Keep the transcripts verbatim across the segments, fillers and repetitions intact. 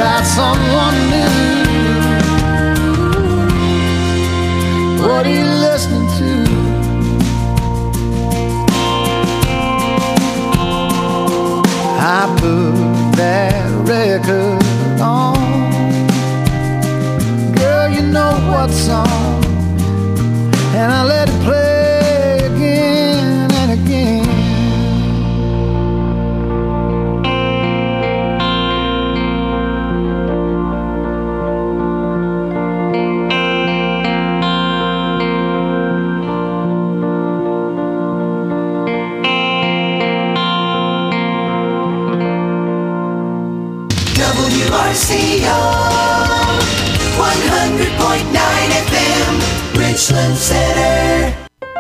about someone new. What are you listening to? I put that record on. Girl, you know what song, and I let it play again and again. W R C O one hundred point nine F M, Richland Center.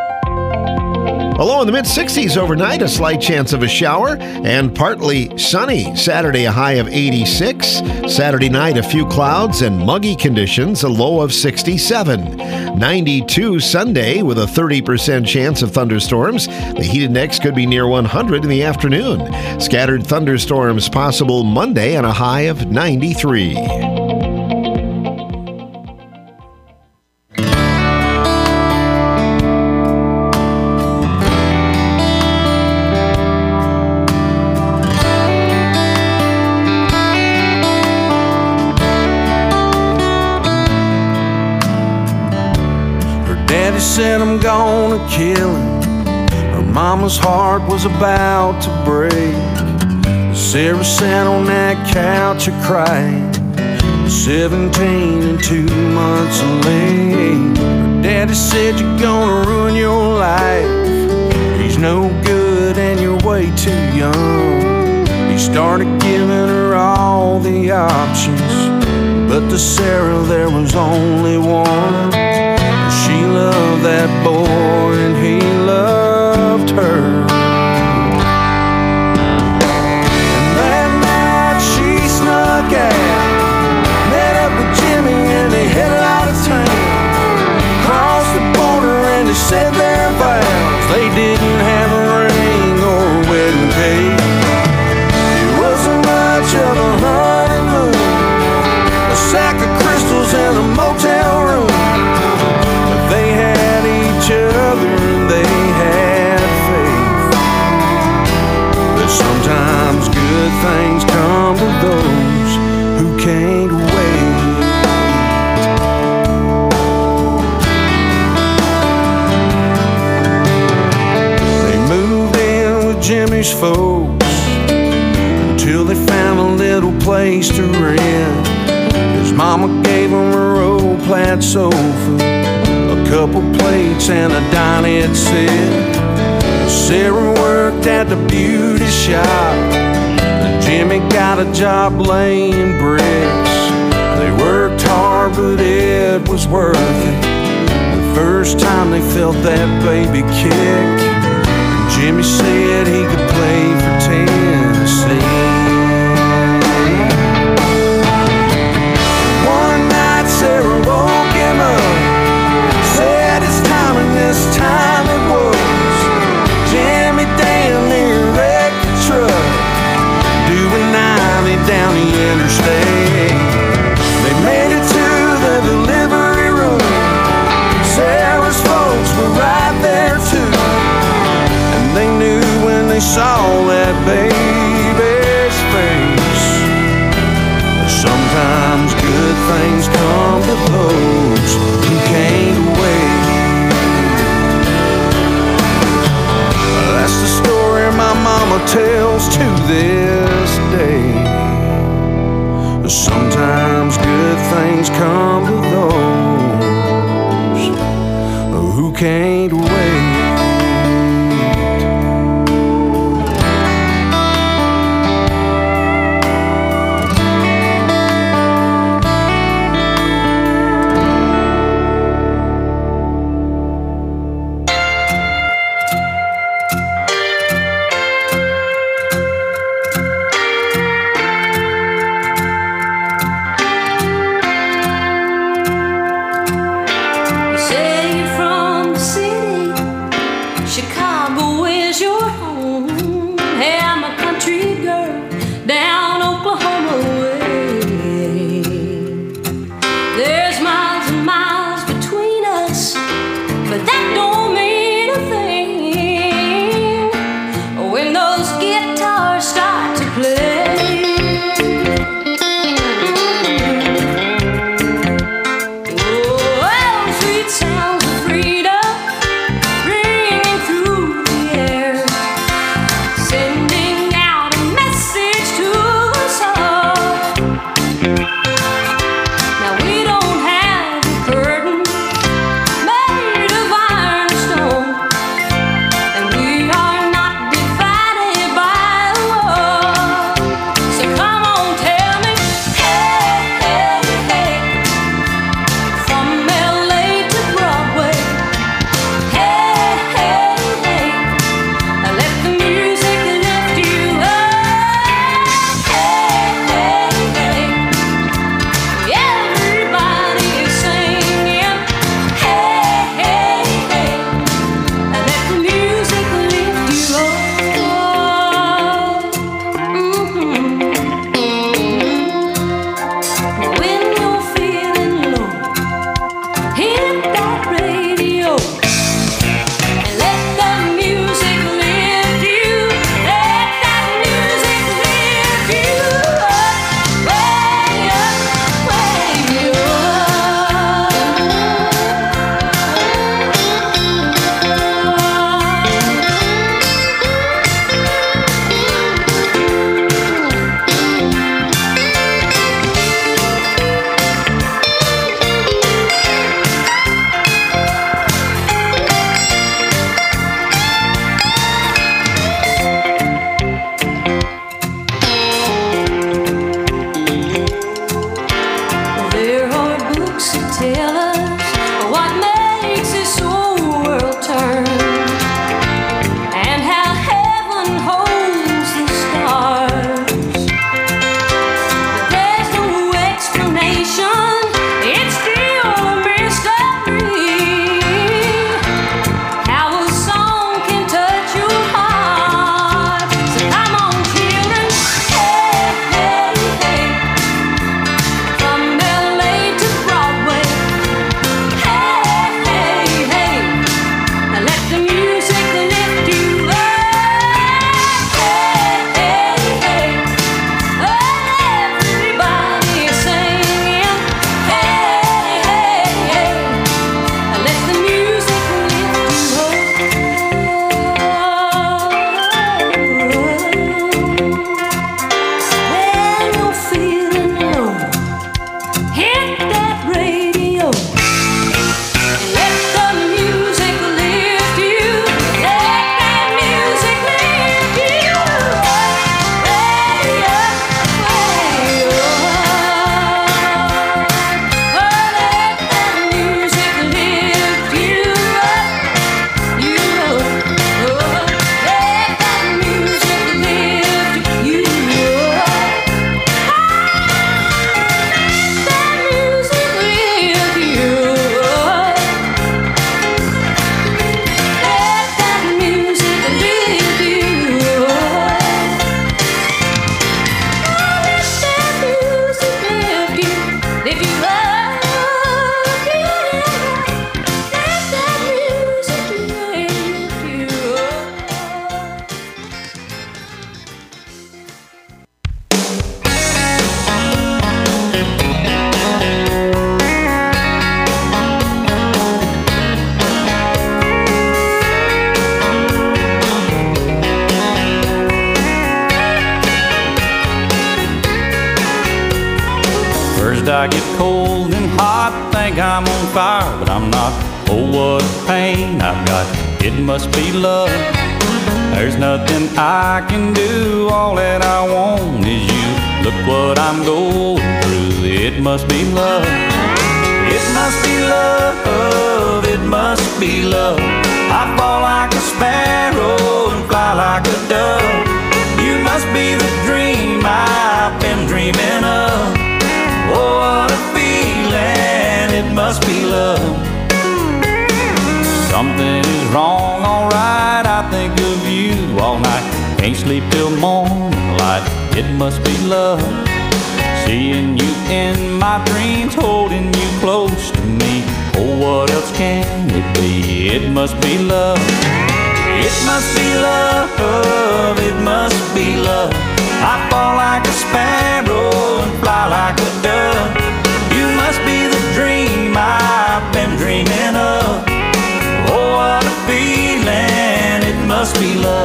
A low in the mid-sixties overnight, a slight chance of a shower, and partly sunny. Saturday, a high of eighty-six. Saturday night, a few clouds and muggy conditions, a low of sixty-seven. ninety-two Sunday, with a thirty percent chance of thunderstorms. The heat index could be near one hundred in the afternoon. Scattered thunderstorms possible Monday, and a high of ninety-three. Said I'm gonna kill him. Her mama's heart was about to break. Sarah sat on that couch a crying, seventeen and two months late. Her daddy said you're gonna ruin your life. He's no good and you're way too young. He started giving her all the options, but to Sarah there was only one. She loved that boy and he loved her. And that night she snuck out, met up with Jimmy and they headed out of town. Crossed the border and they said their vows. They didn't have a ring or a wedding cake. It wasn't much of a honeymoon, a sack of crystals in a motel room. They had each other and they had faith. But sometimes good things come to those who can't wait. They moved in with Jimmy's folks until they found a little place to rent. His mama gave him a old plaid sofa, a couple plates and a dinette set. Sarah worked at the beauty shop, and Jimmy got a job laying bricks. They worked hard, but it was worth it. The first time they felt that baby kick, and Jimmy said he could play for Tennessee. One night Sarah woke him up, said it's time and this time it was. Jimmy damn near wrecked the truck, doing ninety down the interstate. They made it to the delivery room. Sarah's folks were right there too, and they knew when they saw that baby's face. Sometimes good things come to those who can't wait. That's the story my mama tells to this day. Sometimes good things come to those who can't wait. First I get cold and hot, think I'm on fire, but I'm not. Oh, what pain I've got, it must be love. There's nothing I can do, all that I want is you. Look what I'm going through, it must be love. It must be love, it must be love. I fall like a sparrow and fly like a dove. You must be the dream I've been dreaming of. Oh, what a feeling, it must be love. Something is wrong, alright, I think of you all night. Can't sleep till morning light, it must be love. Seeing you in my dreams, holding you close to me. Oh, what else can it be? It must be love. It must be love, it must be love. I fall like a sparrow and fly like a dove. You must be the dream I've been dreaming of. Oh, what a feeling, it must be love.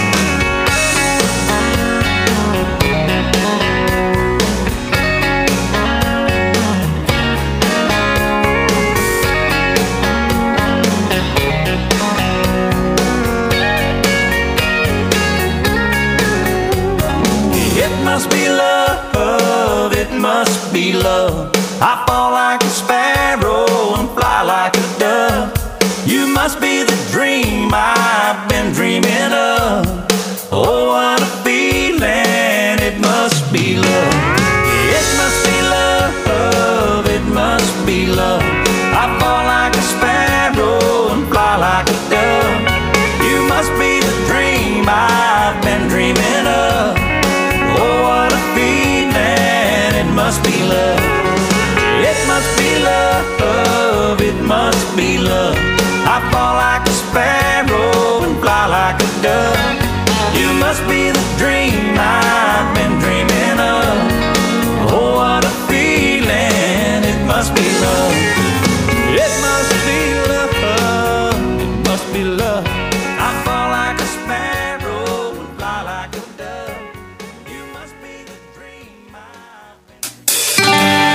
It must be love, it must be love. I fall like a sparrow and fly like a dove. You must be the dream I've been dreaming of. Oh, what a feeling, it must be love. It must be love, it must be love. I fall like a sparrow and fly like a dove. You must be the dream I've been dreaming of. Oh, what a feeling, it must be love. It must be love, it must be love. I fall like a sparrow and fly like a dove. You must be the dream I've been dreaming of. Oh, what a feeling, it must be love. It must be love, it must be love. I fall like a sparrow and fly like a dove. You must be the dream I've been.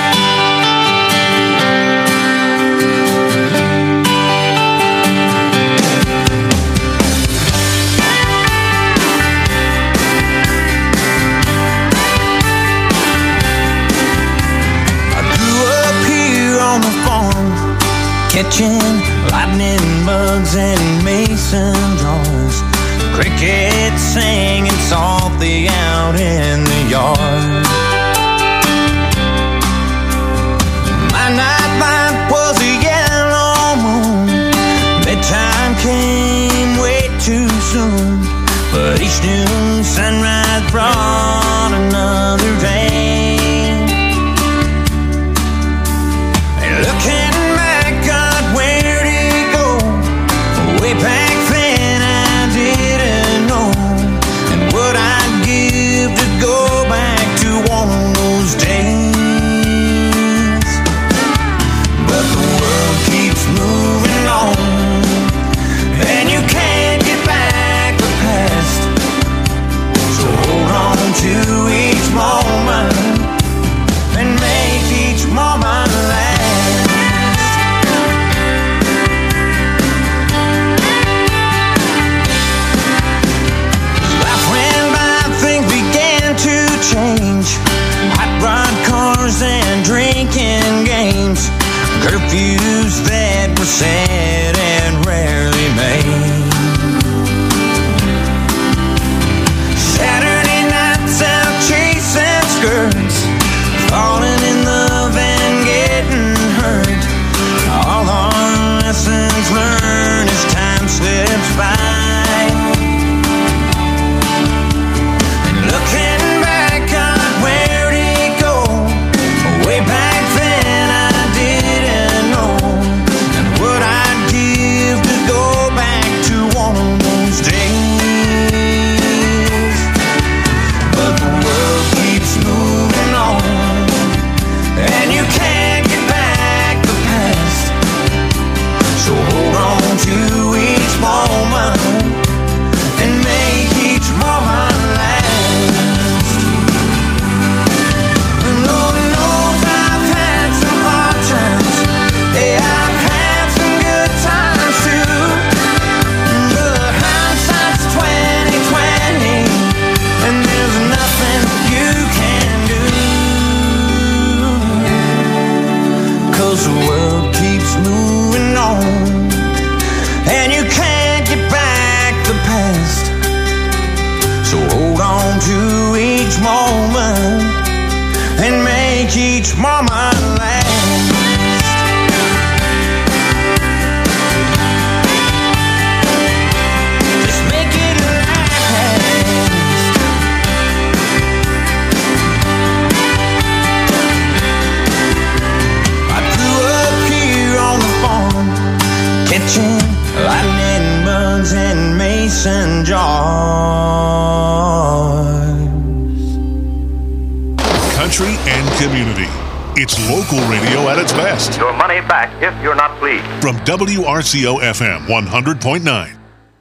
Catching lightning bugs and mason jars, crickets singing softly out in the yard. My nightlight was a yellow moon. Bedtime came way too soon, but each new sunrise brought another day. And looking back then I didn't know, and what I'd give to go back to one of those days. But the world keeps moving on, and you can't get back the past. So hold on to each moment and make each moment last. Change, hot rod cars and drinking games, curfews that were set and rarely made. Saturday nights out chasing skirts, falling in love and getting hurt. All our lessons learned as time slips by. And looking back then I didn't know, and what I'd and make each moment last. Just make it last. I grew up here on the farm, catching lightning bugs and mason jars. Country and community. It's local radio at its best. Your money back if you're not pleased. From W R C O F M one hundred point nine.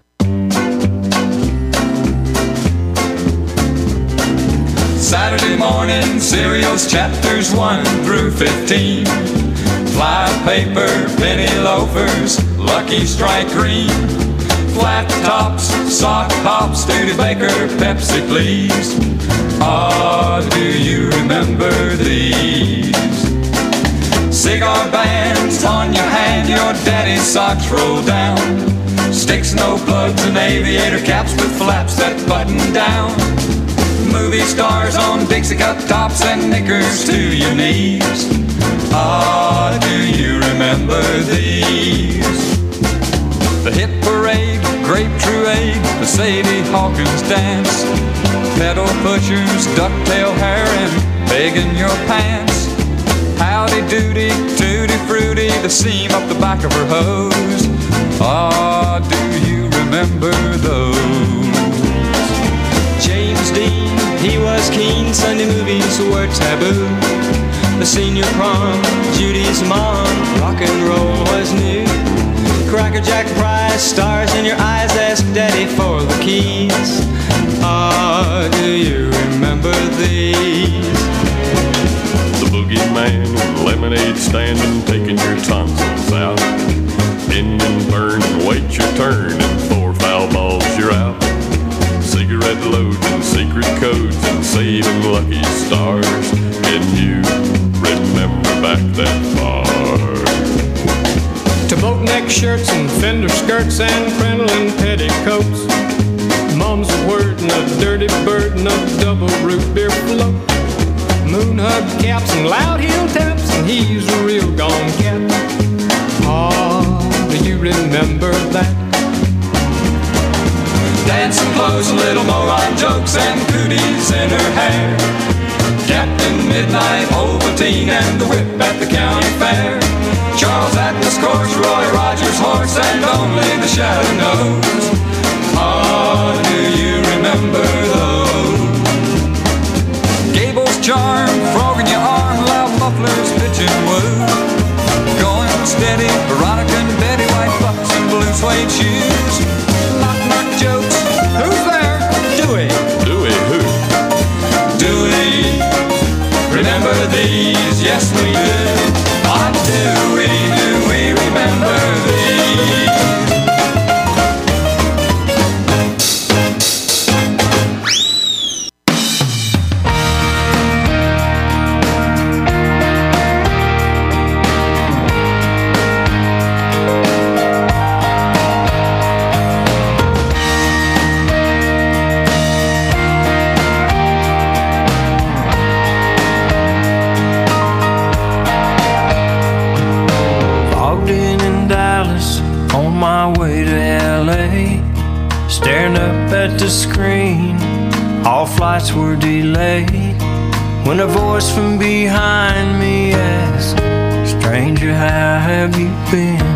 Saturday morning serials, chapters one through fifteen. Fly paper, penny loafers, Lucky Strike green. Flat tops, sock pops, Studebaker, Pepsi please. Ah, do you remember these? Cigar bands on your hand, your daddy's socks roll down. Sticks, no plugs, and aviator caps with flaps that button down. Movie stars on Dixie cup tops and knickers to your knees. Ah, do you remember these? The hit parade, grape truade, the Sadie Hawkins dance. Pedal pushers, ducktail hair, and begging your pants. Howdy doody, tutti fruity, the seam up the back of her hose. Ah, do you remember those? James Dean, he was keen, Sunday movies were taboo. The senior prom, Judy's mom, rock and roll was new. Cracker Jack Price, stars in your eyes, ask Daddy for the keys. Ah, do you remember these? The boogeyman, lemonade stand, and taking your tonsils out. Bend and burn and wait your turn, and four foul balls you're out. Cigarette loads and secret codes and saving lucky stars. Can you remember back that far? To boat-neck shirts and fender skirts and crinoline petticoats. Mom's a word and a dirty bird and a double root beer float. Moon hug caps and loud heel taps, and he's a real gone cat. Ah, do you remember that? Dancing clothes, a little moron jokes, and cooties in her hair. Captain Midnight, Ovaltine, and the whip at the county fair. Charles Atlas course, Roy Rogers horse, and only the shadow knows. Ah, do you remember those? Gable's charm, frog in your arm, loud mufflers, pitching woo. Going steady, Veronica and Betty, white bucks and blue suede shoes. Knock knock jokes, who's there? Dewey. Dewey who? Dewey. Remember these? Yes we do. Ah, do we, do we remember these? The screen, all flights were delayed, when a voice from behind me asked, stranger, how have you been?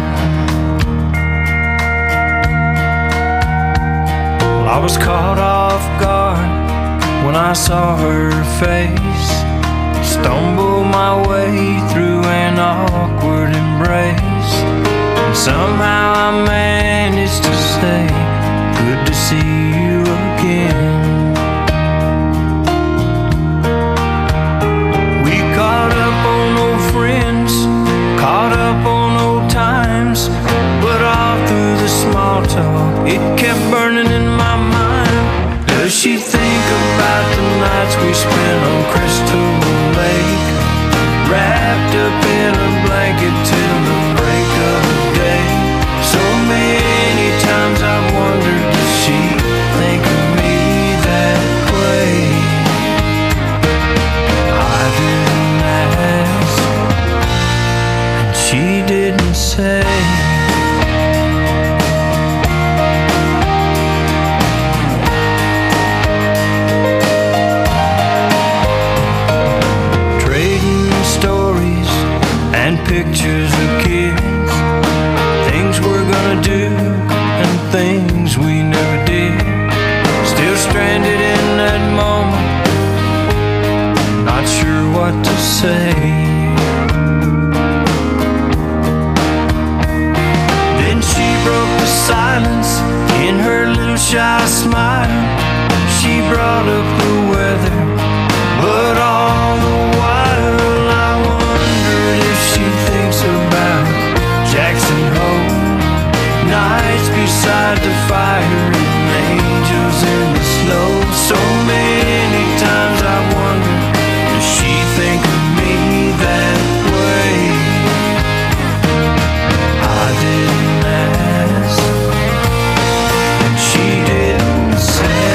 Well, I was caught off guard when I saw her face, stumbled my way through an awkward embrace, and somehow I managed to say, good to see you again. We caught up on old friends, caught up on old times, but all through the small talk, it kept burning in my mind. Does she think about the nights we spent on Crystal Lake, wrapped up in a blanket till the break of day? So maybe say. Then she broke the silence in her little shy smile. She brought up the weather, but all the while I wondered if she thinks about Jackson Hole, nights beside the fire and angels in the snow. So many times I wonder, does she think of me that way? I didn't ask, and she didn't say.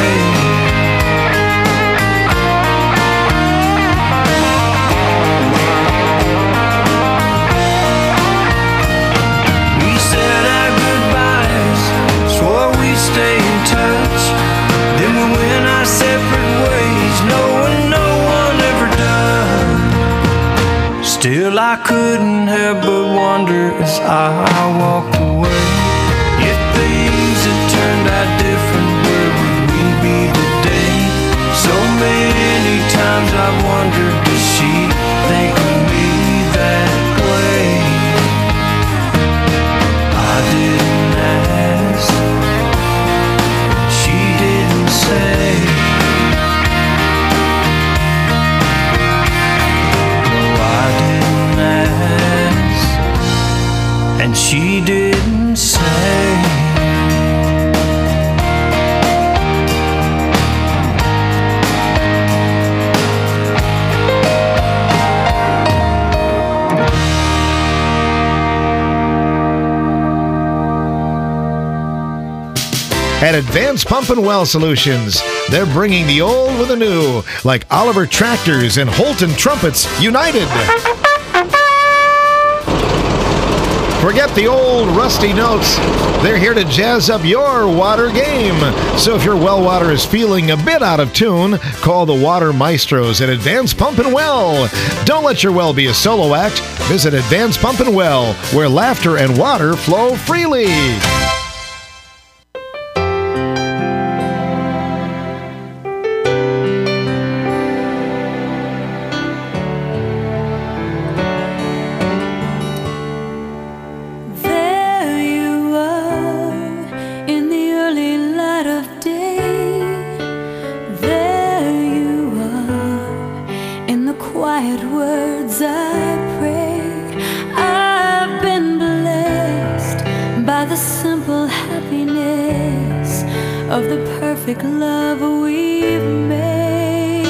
We said our goodbyes, swore we'd stay in touch. Then we went our separate ways, knowing no one ever does. Still I couldn't help but wonder as I walked away, if things had turned out different, where would we be today? So many times I've wondered, does she think of me that way? I didn't ask, she didn't say. No, I didn't ask, and she didn't say. At Advanced Pump and Well Solutions, they're bringing the old with the new, like Oliver Tractors and Holton Trumpets united. Forget the old rusty notes. They're here to jazz up your water game. So if your well water is feeling a bit out of tune, call the Water Maestros at Advanced Pump and Well. Don't let your well be a solo act. Visit Advanced Pump and Well, where laughter and water flow freely. There you are in the early light of day. There you are in the quiet words I pray. I've been blessed by the simple happiness of the perfect love we've made.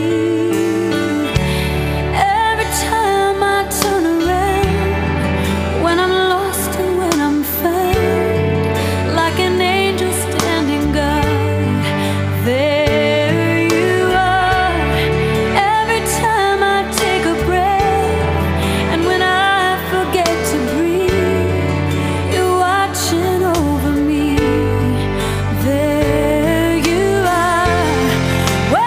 Every time I turn around, when I'm lost and when I'm found, like an angel standing guard, there you are. Every time I take a breath, and when I forget to breathe, you're watching over me. There you are.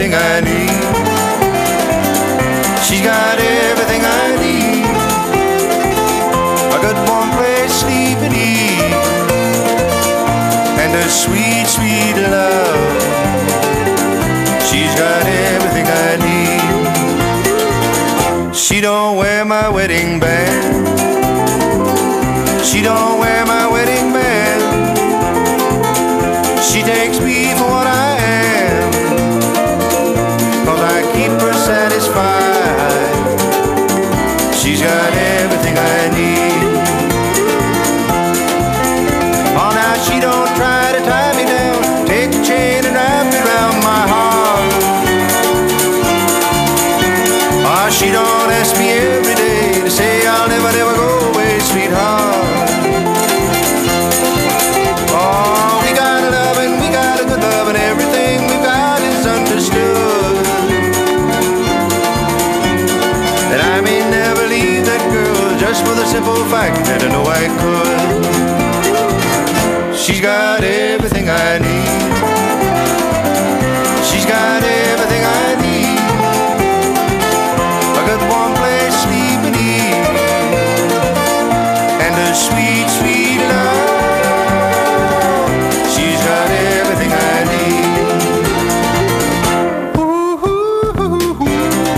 everything I need. She's got everything I need. A good warm place, sleep and eat, and a sweet, sweet love. She's got everything I need. She don't wear my wedding band. She don't wear my wedding band. She takes me for what I am, 'cause I keep her satisfied. She's got everything I need. Oh, now she don't try to tie me down, take the chain and wrap it around my heart. Oh, she don't ask me every day to say I'll never, never go away, sweetheart. Oh, we got a love and we got a good love, and everything we got is understood. And I may never leave that girl just for the simple fact that I know I could. She's got everything I need. She's got everything I need. A good warm place, sleep and eat, and a sweet, sweet love. She's got everything I need. Ooh, ooh, ooh, ooh.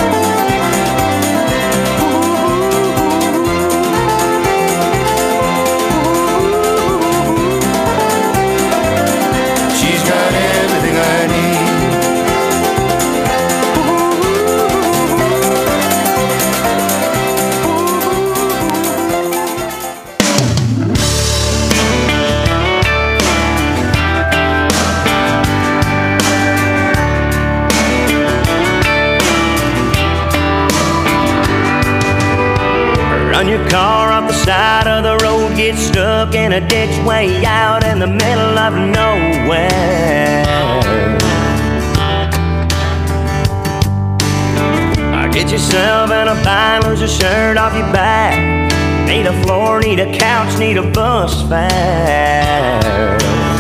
She's got everything I need. Run your car off the side of the road, get stuck in a ditch way out in the middle of nowhere. Get yourself in a bind, lose a shirt off your back. Need a floor, need a couch, need a bus fare.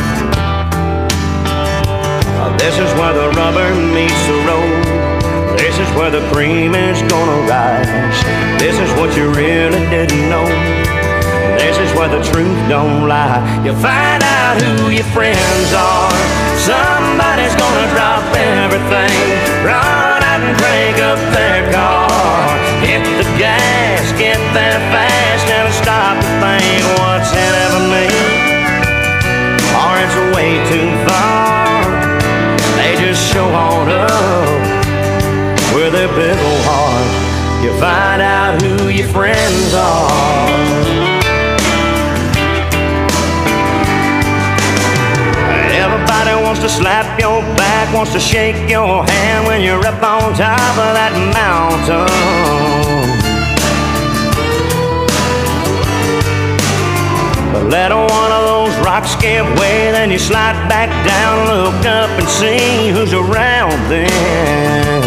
This is where the rubber meets the road. This is where the cream is gonna rise. This is what you really didn't know. This is where the truth don't lie. You find out who your friends are. Somebody's gonna drop everything, run out and crank up their car. Hit the gas, get there fast, never stop to think what's in it for me, or it's way too far. They just show on up with their big old heart. You find out who your friends are. Everybody wants to slap your back, wants to shake your hand when you're up on top of that mountain. But let one of those rocks give way, then you slide back down, look up and see who's around then.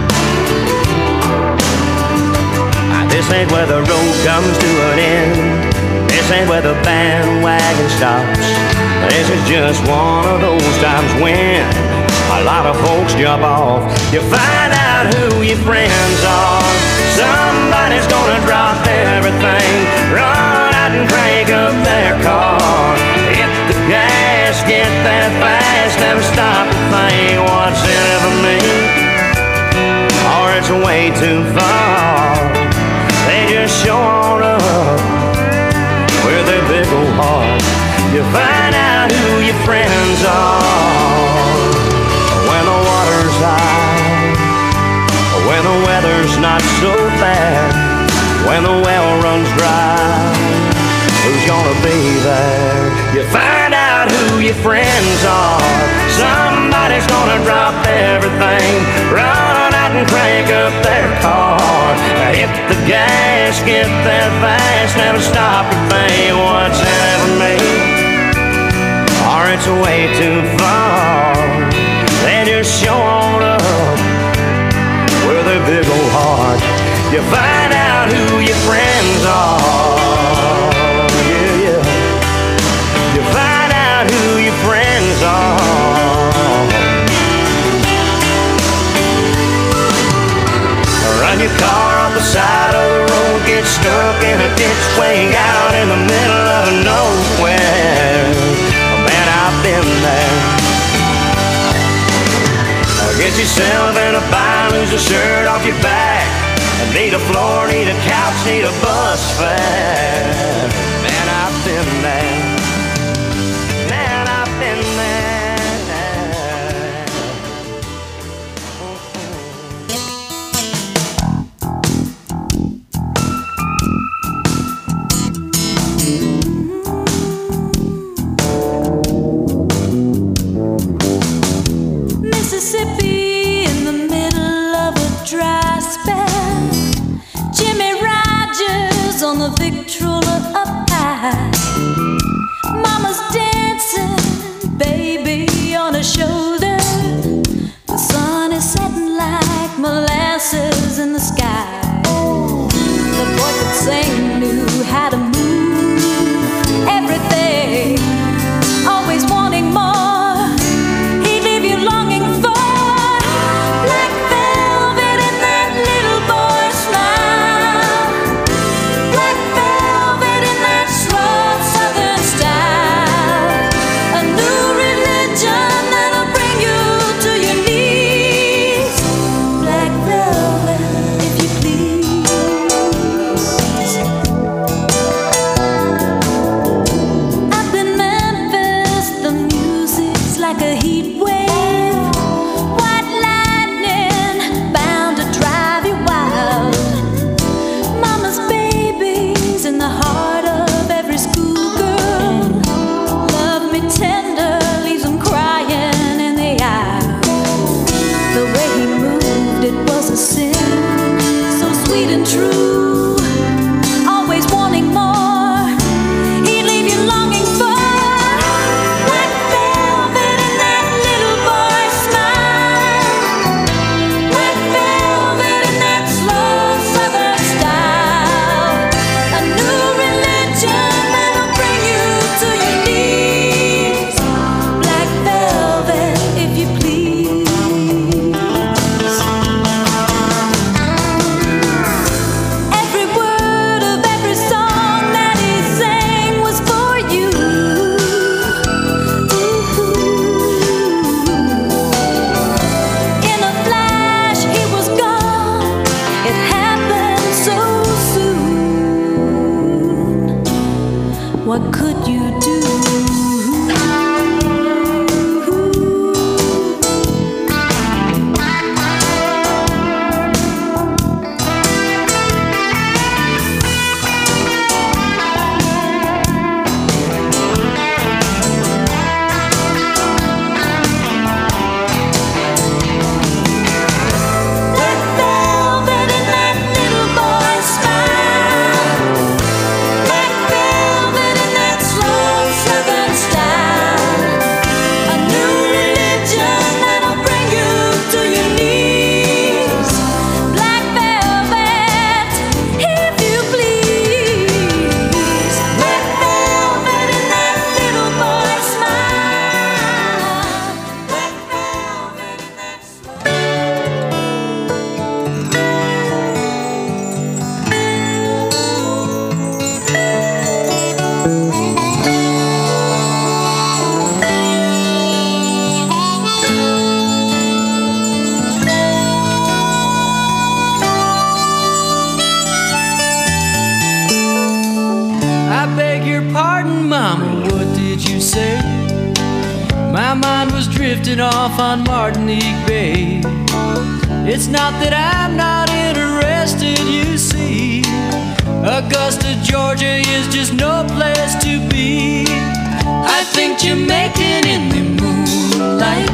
This ain't where the road comes to an end. This ain't where the bandwagon stops. This is just one of those times when a lot of folks jump off. You find out who your friends are. Somebody's gonna drop everything, run out and crank up their car. Hit the gas, get there fast, never stop to think what's in it for me, or it's way too far. They just show on up with their big old heart. You find out who your friends are when the water's high, when the weather's not so bad, when the well runs dry. Who's gonna be there? You find out who your friends are. Somebody's gonna drop everything, run out and crank up their car. Hit the gas, get there fast, never stop to think what's in it for me, or it's way too far. They just show on up with a big old heart. You find out who your friends are. Yeah, yeah. You find out who your friends are. could you do? Off on Martinique Bay. It's not that I'm not interested, you see. Augusta, Georgia is just no place to be. I think Jamaican in the moonlight,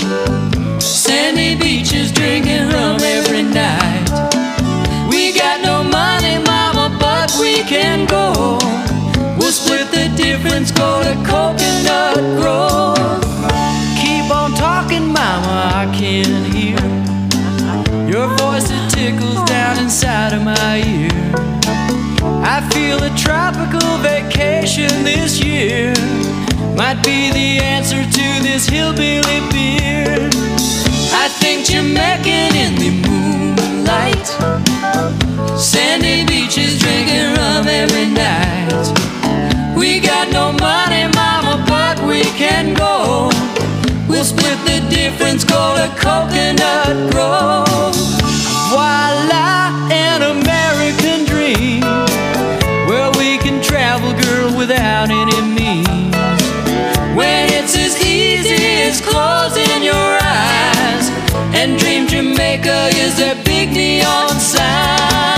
sandy beaches drinking rum every night. We got no money, mama, but we can go. We'll split the difference, go to Coconut Grove. Talking, mama, I can hear your voice, it tickles down inside of my ear. I feel a tropical vacation this year might be the answer to this hillbilly beer. I think Jamaican in the moonlight, sandy beaches drinking rum every night. We got no money, mama, but we can go. We'll split the difference, go to Coconut Grove. Voila, an American dream, where we can travel, girl, without any means. When it's as easy as closing your eyes, and Dream Jamaica is their big neon sign.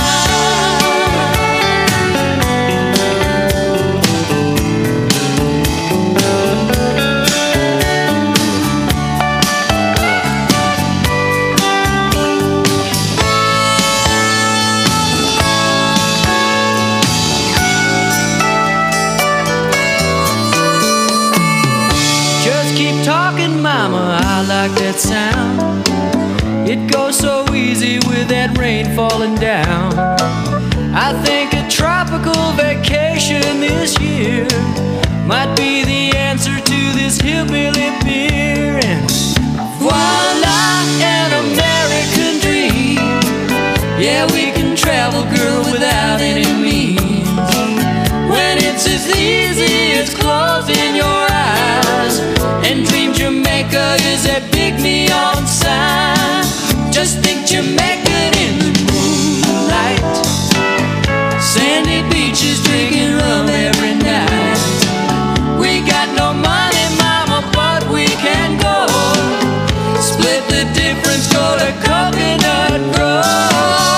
I like that sound. It goes so easy with that rain falling down. I think a tropical vacation this year might be the answer to this hillbilly beer. And voila, an American dream. Yeah, we can travel, girl, without any means. When it's as easy as closing your eyes, and Dream Jamaica is that big neon sign. Just think Jamaican in the moonlight, sandy beaches drinking rum every night. We got no money, mama, but we can go. Split the difference, go to Coconut Grove.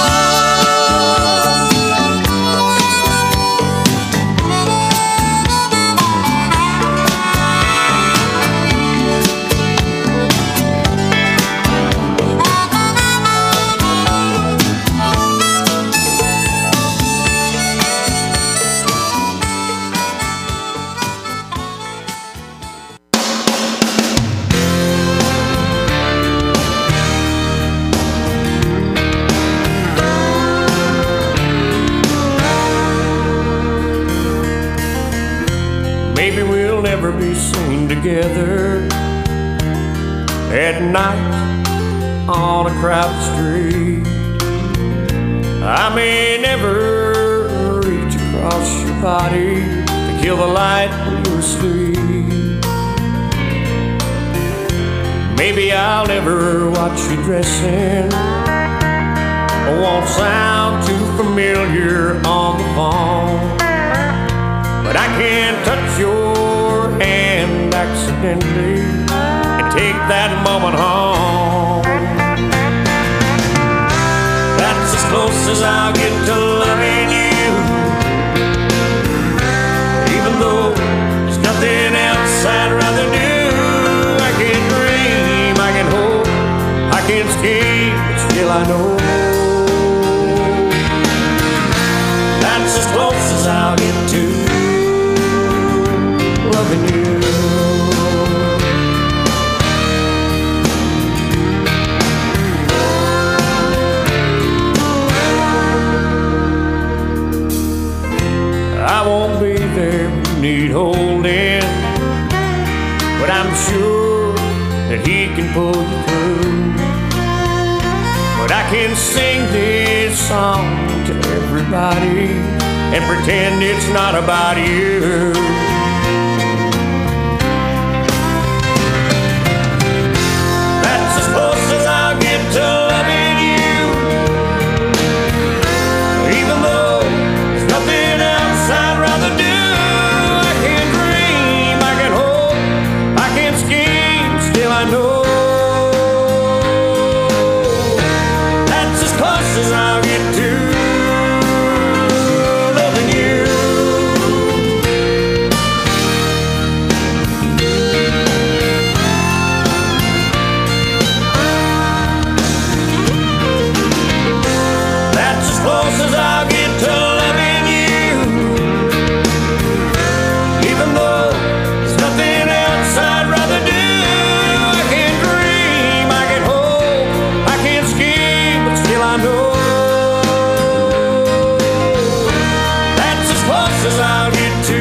Be seen together at night on a crowded street. I may never reach across your body to kill the light when you're asleep. Maybe I'll never watch you dressing, or won't sound too familiar on the phone. but I can't touch your hand accidentally and take that moment home. That's as close as I'll get to loving you, even though there's nothing else I'd rather do. I can dream, I can hope, I can scheme, but still I know that's as close as I'll get to loving you. I won't be there when you need holding, but I'm sure that he can pull you through. But I can sing this song to everybody and pretend it's not about you. That's as close as I'll get to loving you, even though there's nothing else I'd rather do. I can dream, I can hope, I can scheme, still I know that's as close as I'll get to loving you. That's as close as I'll get to loving you, even though there's nothing else I'd rather do. I can dream, I can hope, I can scheme, but still I know that's as close as I'll get to.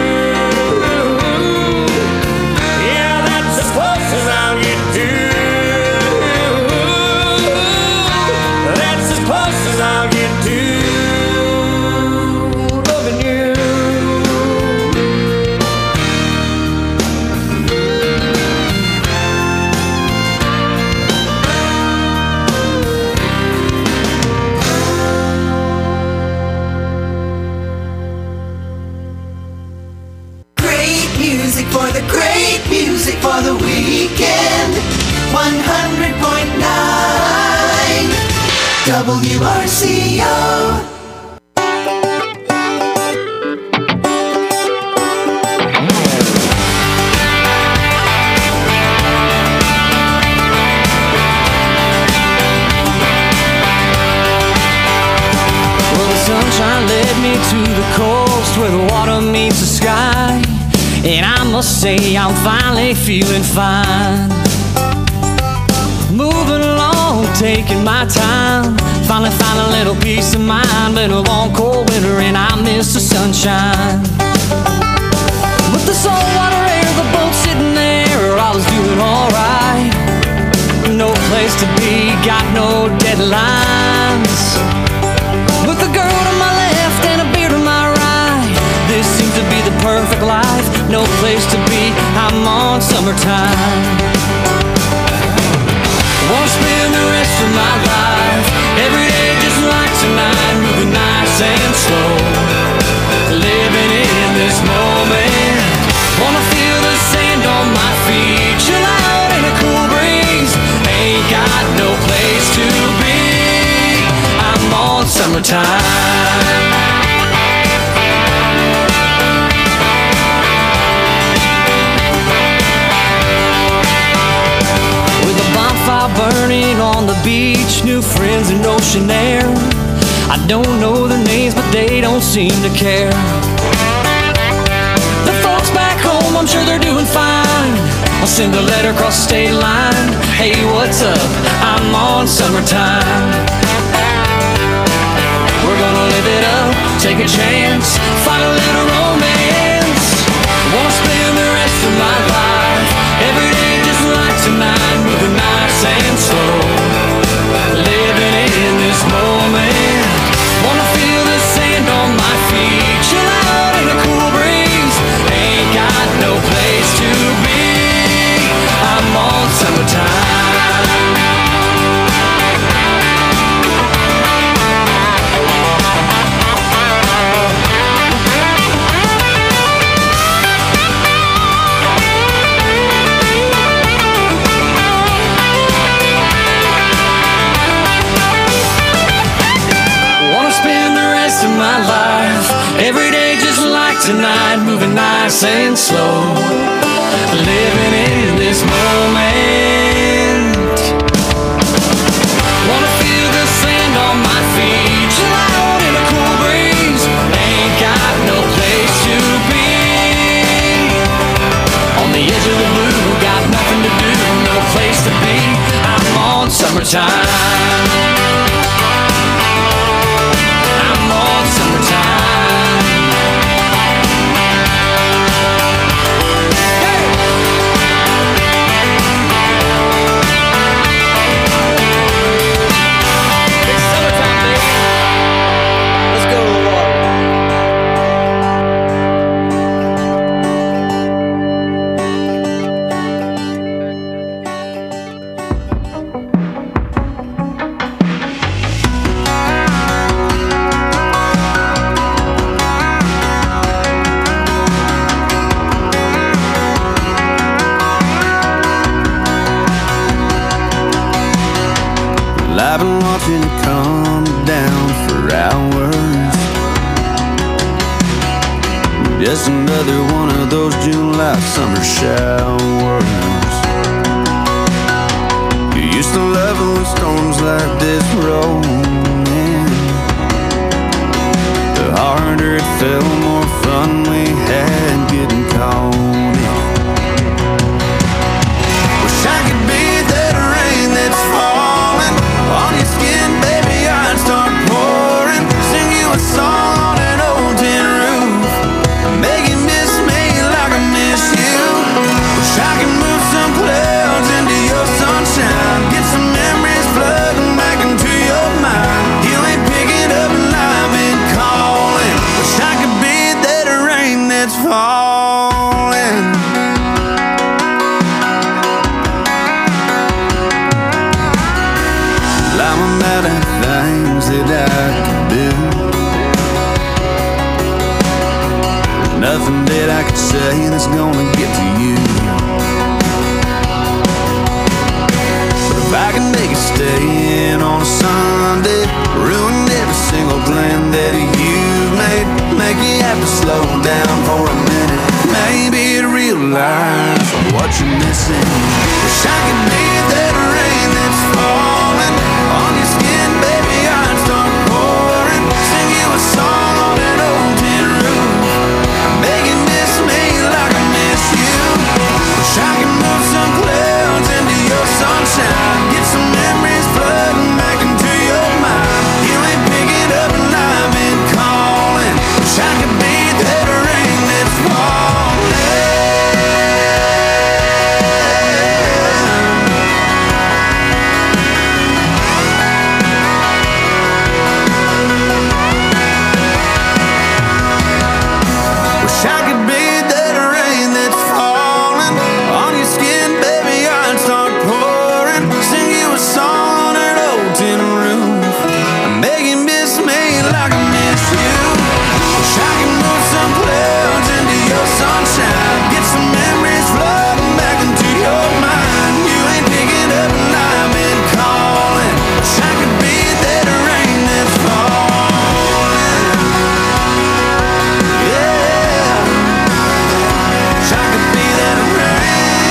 Yeah, that's as close as I'll get to. That's as close as I'll get to loving you. Great music for the great music for the weekend. one hundred point nine W R C O. Well, the sunshine led me to the coast where the water meets the sky, and I must say I'm finally feeling fine. Moving along, taking my time, finally find a little peace of mind. Been a long cold winter and I miss the sunshine. With the salt water air, the boat sitting there, I was doing alright. No place to be, got no deadlines. With a girl to my left and a beer to my right, this seems to be the perfect life. No place to be, I'm on summertime. Wanna spend the rest of my life, every day just like tonight, moving nice and slow, living in this moment. Wanna feel the sand on my feet, chill out in a cool breeze. Ain't got no place to be, I'm on summertime. Bonfire burning on the beach, new friends and ocean air. I don't know their names, but they don't seem to care. The folks back home, I'm sure they're doing fine. I'll send a letter across the state line. Hey, what's up? I'm on summertime. We're gonna live it up, take a chance, find a little romance. Wanna spend the rest of my life, every day just like tonight, moving nice and slow, living in this moment. Wanna feel the sand on my feet, chill out in a cool breeze. Ain't got no place to be, I'm on summertime. tonight, moving nice and slow, living in this moment. Wanna feel the sand on my feet, chill out in a cool breeze. Ain't got no place to be. On the edge of the blue, got nothing to do, no place to be. I'm on summertime. I'm on summertime. It's summertime, baby. Let's go to the water. Well, I've been watching it come down for hours. Just another one of those July summer showers. You used to love it when storms like this rolled in. The harder it fell, more fun we had getting caught in. Wish I could be that rain that's falling on your skin, baby. I'd start pouring, sing you a song on an old tin roof, make you miss me like I miss you. Wish I could move some clouds into your sunshine, get some memories flooding back into your mind. You ain't picking up and I've been calling. Wish I could be that rain that's falling. Well, I'm out of things that I could do. There's nothing that I could say that's gonna get to you. But if I can make it stay in on a Sunday, ruin every single plan that you've made, make you have to slow down for a minute, maybe realize what you're missing. Wish I could be that rain that's falling on your skin, baby. I'd start pouring, sing you a song on an old tin roof, make you miss me like I miss you. Wish I could move some clouds into your sunshine, get some memories flooding back into your mind. You ain't picking up and I've been calling. Wish I could be that rain that's falling. Wish I could be that rain that's falling on your skin, baby. I'd start pouring, sing you a song on an old tin roof, make you miss me like I miss you. Wish I could move some clouds into your sunshine, get some memories flooding back into your mind. You ain't picking up and I've been calling. Wish I could be that rain that's falling. Yeah. Wish I could be that rain.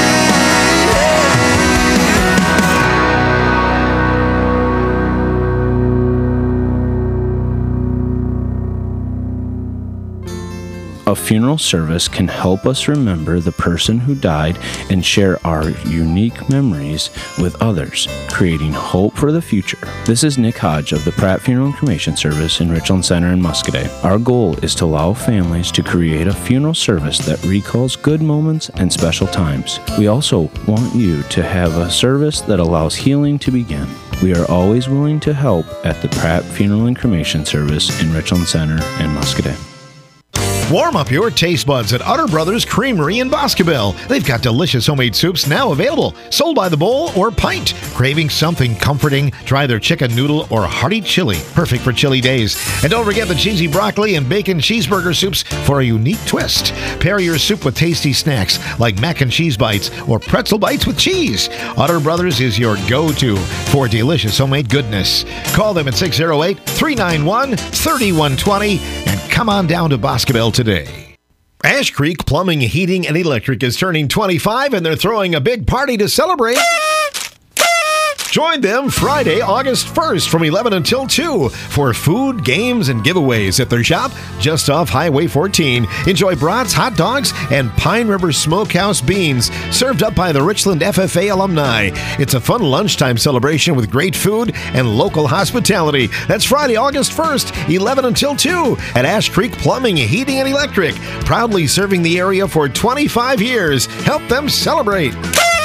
A funeral service can help us remember the person who died and share our unique memories with others, creating hope for the future. This is Nick Hodge of the Pratt Funeral and Cremation Service in Richland Center and Muscoda. Our goal is to allow families to create a funeral service that recalls good moments and special times. We also want you to have a service that allows healing to begin. We are always willing to help at the Pratt Funeral and Cremation Service in Richland Center and Muscoda. Warm up your taste buds at Utter Brothers Creamery in Boscobel. They've got delicious homemade soups now available, sold by the bowl or pint. Craving something comforting? Try their chicken noodle or hearty chili, perfect for chilly days. And don't forget the cheesy broccoli and bacon cheeseburger soups for a unique twist. Pair your soup with tasty snacks like mac and cheese bites or pretzel bites with cheese. Utter Brothers is your go-to for delicious homemade goodness. Call them at six oh eight, three nine one, three one two zero and come on down to Boscobel today. Ash Creek Plumbing, Heating, and Electric is turning twenty-five, and they're throwing a big party to celebrate. Join them Friday, August first from eleven until two for food, games, and giveaways at their shop just off Highway fourteen. Enjoy brats, hot dogs, and Pine River Smokehouse beans served up by the Richland F F A alumni. It's a fun lunchtime celebration with great food and local hospitality. That's Friday, August first, eleven until two at Ash Creek Plumbing, Heating, and Electric. Proudly serving the area for twenty-five years. Help them celebrate.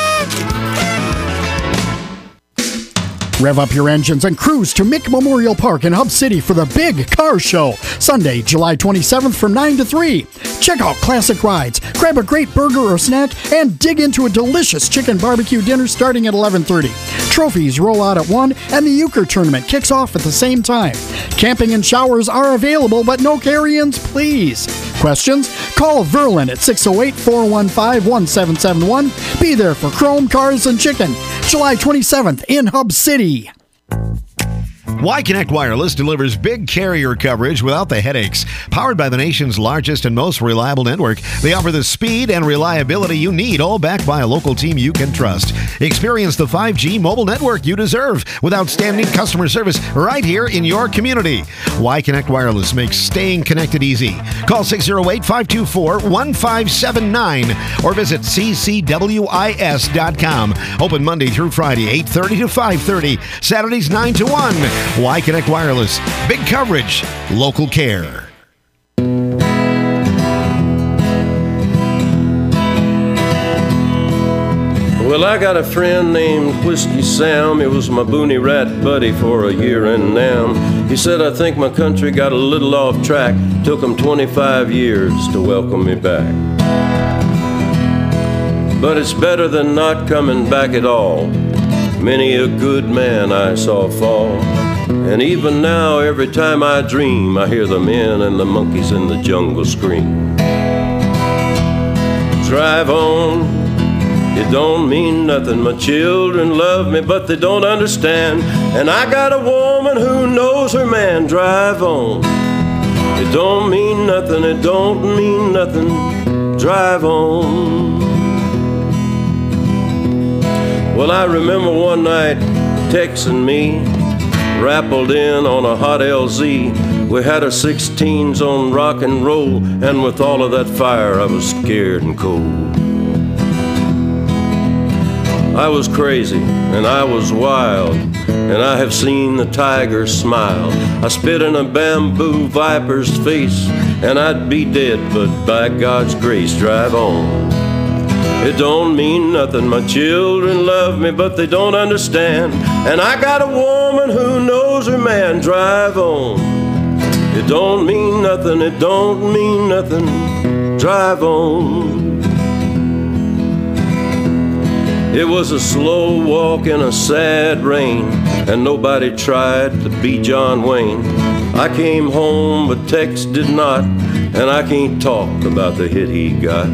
Rev up your engines and cruise to Mick Memorial Park in Hub City for the Big Car Show, Sunday, July twenty-seventh from nine to three. Check out classic rides, grab a great burger or snack, and dig into a delicious chicken barbecue dinner starting at eleven thirty. Trophies roll out at one, and the euchre tournament kicks off at the same time. Camping and showers are available, but no carry-ins, please. Questions? Call Verlin at six oh eight, four one five, one seven seven one. Be there for Chrome, Cars, and Chicken, July twenty-seventh in Hub City. Y-Connect Wireless delivers big carrier coverage without the headaches. Powered by the nation's largest and most reliable network, they offer the speed and reliability you need, all backed by a local team you can trust. Experience the five G mobile network you deserve with outstanding customer service right here in your community. Y-Connect Wireless makes staying connected easy. Call six oh eight, five two four, one five seven nine or visit c c w i s dot com. Open Monday through Friday, eight thirty to five thirty, Saturdays nine to one. Y-Connect Wireless. Big coverage. Local care. Well, I got a friend named Whiskey Sam. He was my boonie rat buddy for a year and now. He said, I think my country got a little off track. Took him twenty-five years to welcome me back. But it's better than not coming back at all. Many a good man I saw fall. And even now, every time I dream, I hear the men and the monkeys in the jungle scream. Drive on, it don't mean nothing. My children love me, but they don't understand. And I got a woman who knows her man. Drive on, it don't mean nothing. It don't mean nothing. Drive on. Well, I remember one night texting me, rappled in on a hot L Z. We had our sixteens on rock and roll, and with all of that fire I was scared and cold. I was crazy and I was wild, and I have seen the tiger smile. I spit in a bamboo viper's face, and I'd be dead, but by God's grace, drive on. It don't mean nothing. My children love me, but they don't understand. And I got a woman who knows her man. Drive on. It don't mean nothing. It don't mean nothing. Drive on. It was a slow walk in a sad rain, and nobody tried to be John Wayne. I came home, but Tex did not, and I can't talk about the hit he got.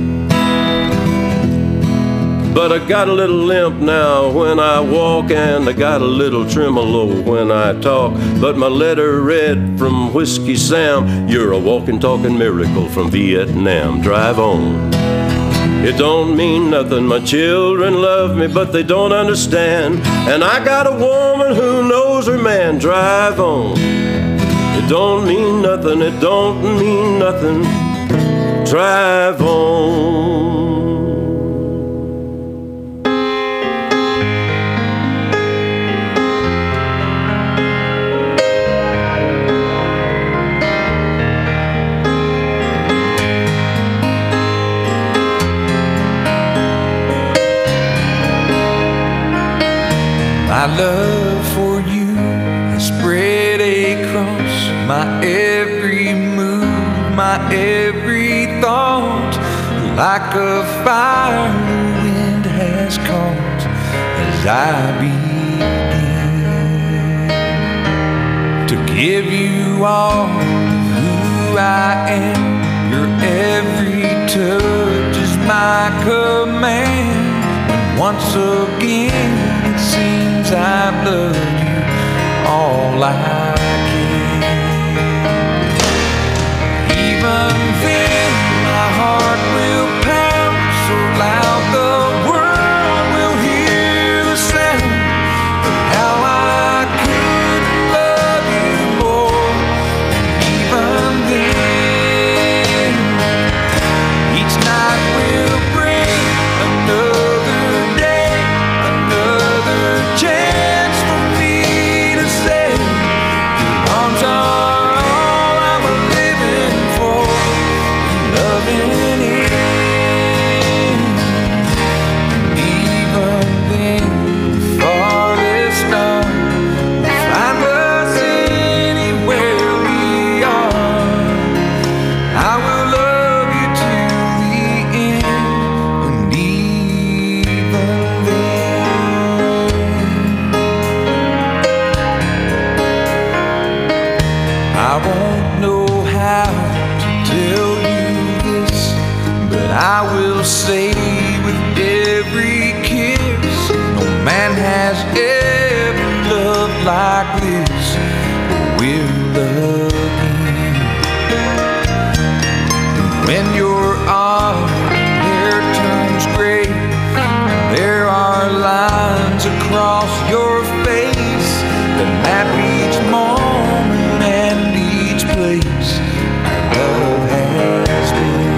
But I got a little limp now when I walk, and I got a little tremolo when I talk. But my letter read from Whiskey Sam, you're a walking, talking miracle from Vietnam. Drive on. It don't mean nothing. My children love me, but they don't understand. And I got a woman who knows her man. Drive on. It don't mean nothing. It don't mean nothing. Drive on. My love for you has spread across my every move, my every thought. Like a fire the wind has caught as I begin to give you all who I am. Your every touch is my command. And once again it seems I've loved you all I can. Even then my heart I will say with every kiss, no man has ever loved like this. We're loving. When your auburn hair turns gray, there are lines across your face that map each moment and each place our love has been.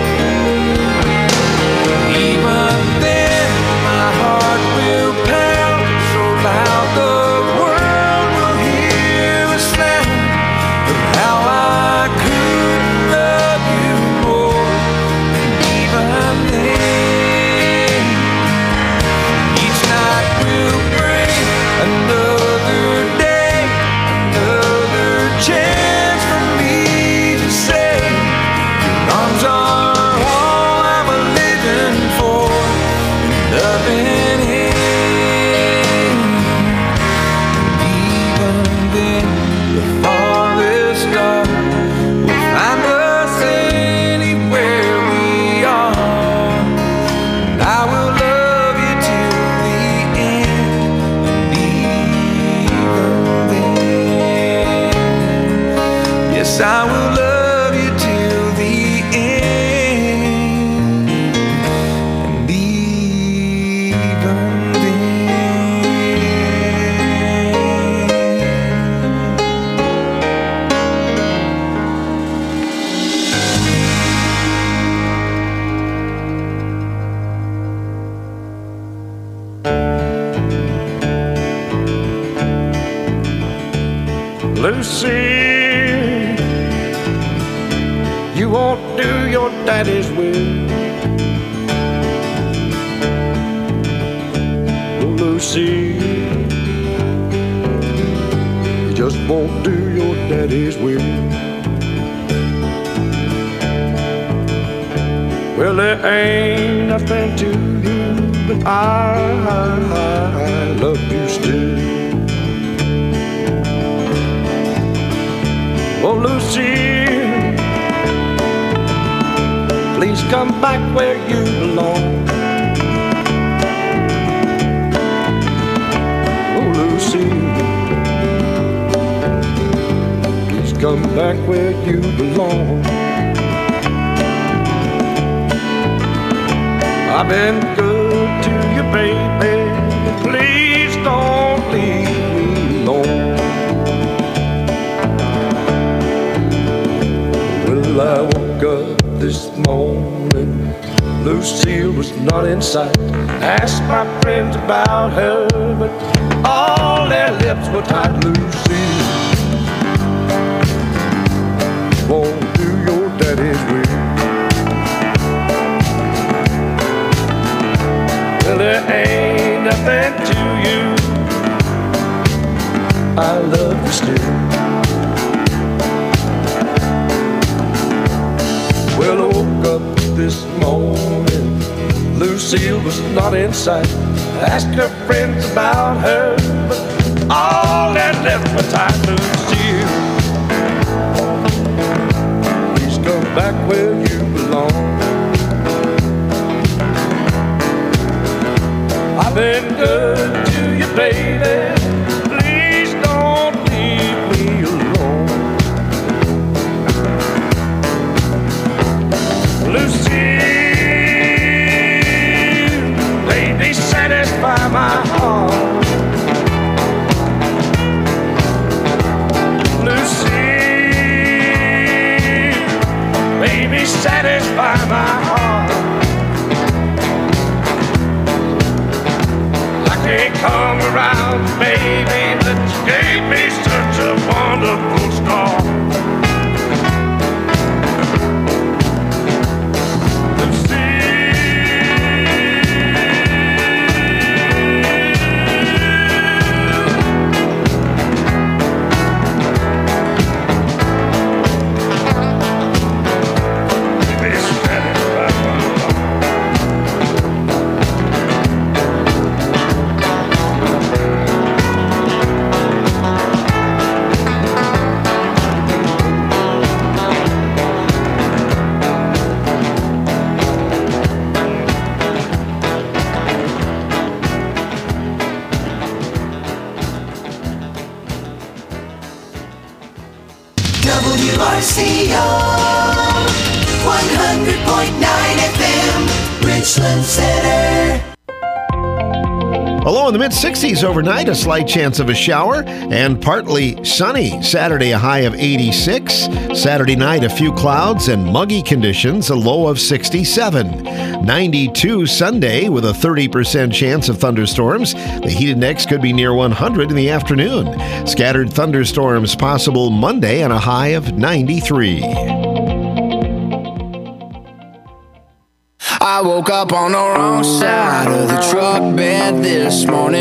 Even then, my heart will pound so loud the world will hear the sound of how I could love you more. Even then, each night will bring another day, another chance for me to say your arms are all I'm living for, and loving him. Even then, the farthest star will find us anywhere we are, and I will love you till the end. And even then, yes, I will love you till the end. And even Lucy, you won't do your daddy's will. Oh, Lucy, you just won't do your daddy's will. Well, there ain't nothing to you, but I, I, I love you still. Oh, Lucy, please come back where you belong. Oh, Lucy, please come back where you belong. I've been good to you, baby. Please don't leave me alone. Well, I woke up this morning, Lucille was not in sight. Asked my friends about her, but all their lips were tied. Lucille, won't do your daddy's will. Well, there ain't nothing to you, I love you still. Well, I woke up this morning, Lucille was not in sight. Asked her friends about her, but all that left were tied. Lucille, please come back where you belong. I've been good to you, baby. Please don't leave me alone. Lucille, baby, satisfy my heart. Lucille, baby, satisfy my heart. I can't come around, baby, but you gave me such a wonderful start. Richland Center. A low in the mid sixties overnight, a slight chance of a shower, and partly sunny. Saturday, a high of eighty-six. Saturday night, a few clouds and muggy conditions, a low of sixty-seven. ninety-two Sunday with a thirty percent chance of thunderstorms. The heat index could be near one hundred in the afternoon. Scattered thunderstorms possible Monday and a high of ninety-three. I woke up on the wrong side of the truck bed this morning.